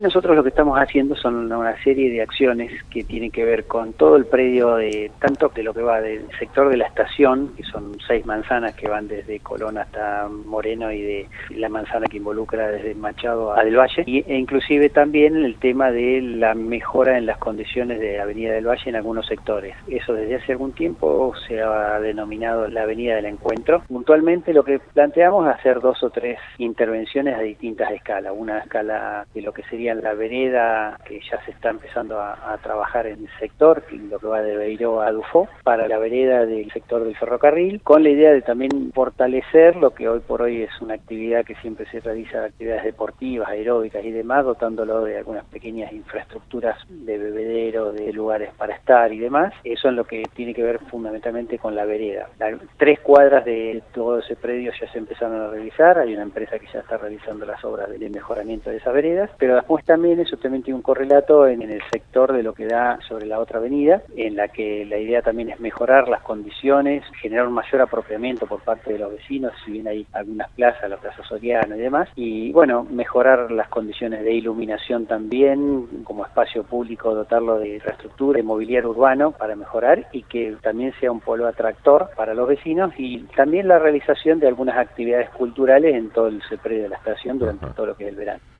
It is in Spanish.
Nosotros lo que estamos haciendo son una serie de acciones que tienen que ver con todo el predio, tanto de lo que va del sector de la estación, que son 6 manzanas que van desde Colón hasta Moreno, y de la manzana que involucra desde Machado a Del Valle, e inclusive también el tema de la mejora en las condiciones de Avenida del Valle en algunos sectores. Eso desde hace algún tiempo se ha denominado la Avenida del Encuentro. Puntualmente lo que planteamos es hacer 2 o 3 intervenciones a distintas escalas. Una escala de lo que sería la vereda, que ya se está empezando a trabajar en el sector, lo que va de Beiró a Dufó, para la vereda del sector del ferrocarril, con la idea de también fortalecer lo que hoy por hoy es una actividad que siempre se realiza, actividades deportivas, aeróbicas y demás, dotándolo de algunas pequeñas infraestructuras de bebedero, de lugares para estar y demás. Eso es lo que tiene que ver fundamentalmente con la vereda. 3 cuadras de todo ese predio ya se empezaron a realizar, hay una empresa que ya está realizando las obras de mejoramiento de esas veredas, pero después también eso también tiene un correlato en el sector de lo que da sobre la otra avenida, en la que la idea también es mejorar las condiciones, generar un mayor apropiamiento por parte de los vecinos, si bien hay algunas plazas, la Plaza Soriano y demás, y bueno, mejorar las condiciones de iluminación también, como espacio público, dotarlo de infraestructura, de mobiliario urbano para mejorar, y que también sea un polo atractor para los vecinos, y también la realización de algunas actividades culturales en todo el predio de la estación durante todo lo que es el verano.